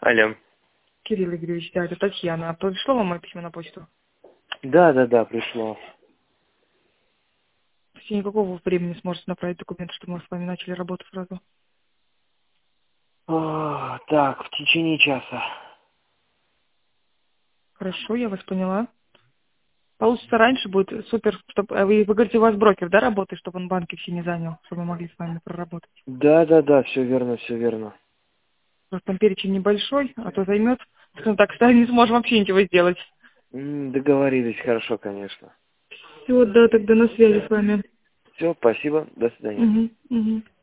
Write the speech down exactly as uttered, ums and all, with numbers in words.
Алло. Кирилл Игоревич, да, это Татьяна. А пришло вам мое письмо на почту? Да, да, да, пришло. В течение какого времени сможете направить документы, чтобы мы с вами начали работу сразу? О, так, в течение часа. Хорошо, я вас поняла. Получится раньше, будет супер, чтобы... а Вы, вы говорите, у вас брокер, да, работает, чтобы он банки все не занял, чтобы мы могли с вами проработать? Да, да, да, все верно, все верно. Просто там перечень небольшой, а то займет, скажем так, стали не сможем вообще ничего сделать. М, Договорились, хорошо, конечно. Все, да, тогда на связи с вами. Все, спасибо, до свидания. Угу, угу.